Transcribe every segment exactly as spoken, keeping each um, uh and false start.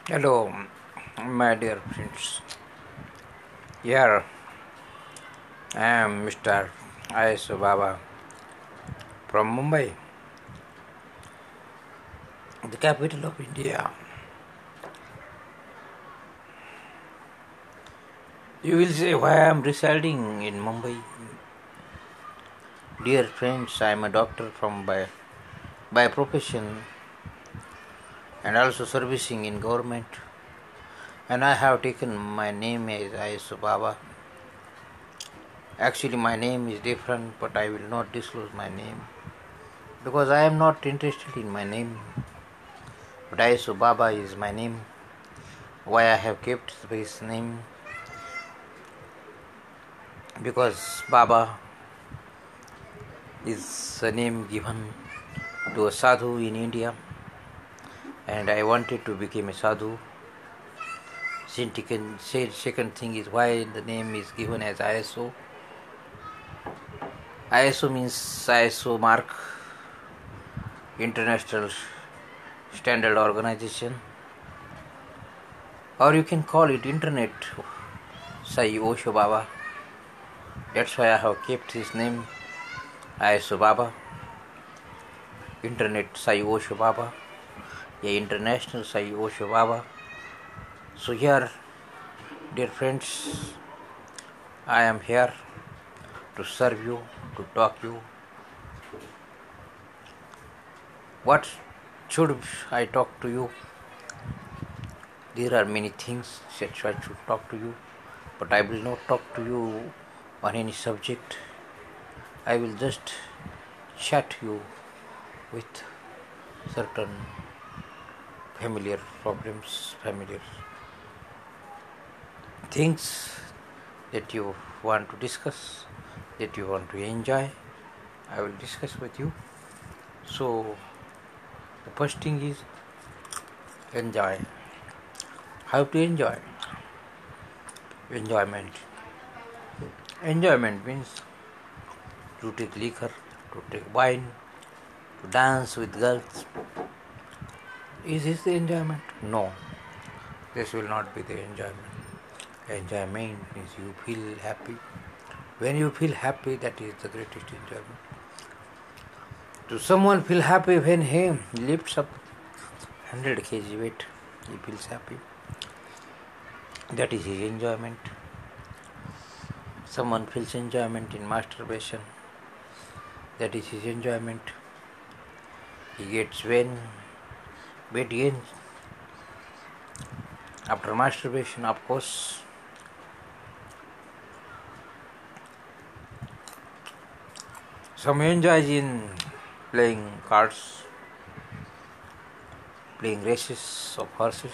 Hello, my dear friends. Here I am Mister Ayesha Baba from Mumbai, the capital of India. You will say why I am residing in Mumbai. Dear friends, I am a doctor from by, by profession and also servicing in government. And I have taken my name as Ayesha Baba. Actually, my name is different, but I will not disclose my name because I am not interested in my name. But Ayesha Baba is my name. Why I have kept this name? Because Baba is a name given to a sadhu in India, and I wanted to become a sadhu. Second thing is why the name is given as I S O. I S O means I S O mark, International Standard Organization, or you can call it Internet Sai Osho Baba. That's why I have kept his name Ayesha Baba, Internet Sai Osho Baba, yeah, International Sai Osho Baba. So here, dear friends, I am here to serve you, to talk you. What should I talk to you? There are many things that I should talk to you, but I will not talk to you on any subject. I will just chat you with certain familiar problems, familiar things that you want to discuss, that you want to enjoy. I will discuss with you. So the first thing is enjoy. How to enjoy? Enjoyment. Enjoyment means to take liquor, to take wine, to dance with girls. Is this the enjoyment? No. This will not be the enjoyment. Enjoyment means you feel happy. When you feel happy, that is the greatest enjoyment. To someone feel happy when he lifts up one hundred kilograms weight, he feels happy. That is his enjoyment. Someone feels enjoyment in masturbation. That is his enjoyment. He gets when weight gains after masturbation, of course. Some enjoys in playing cards, playing races of horses.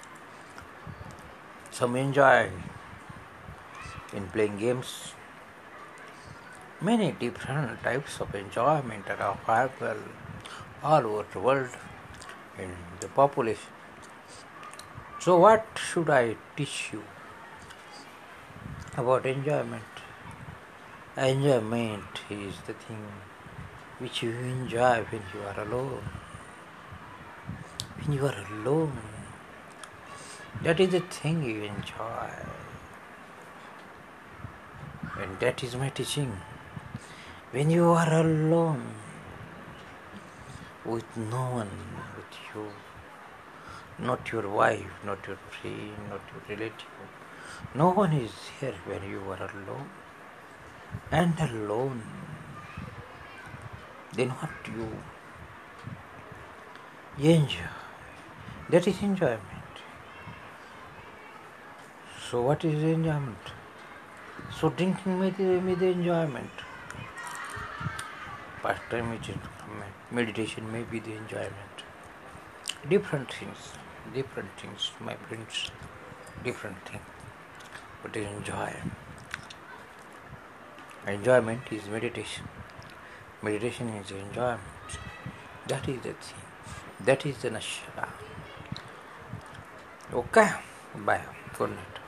Some enjoy in playing games. Many different types of enjoyment are available all over the world in the population. So what should I teach you about enjoyment? Enjoyment is the thing which you enjoy when you are alone. When you are alone, that is the thing you enjoy. And that is my teaching. When you are alone, with no one with you, not your wife, not your friend, not your relative, no one is here when you are alone. And alone, then what you enjoy? That is enjoyment. So what is enjoyment? So drinking may be the enjoyment. Pastime is enjoyment. Meditation may be the enjoyment. Different things, different things, my friends, different things. But enjoy. Enjoyment is meditation. Meditation is enjoyment. That is the thing. That is the nashara. Okay? Bye. Good night.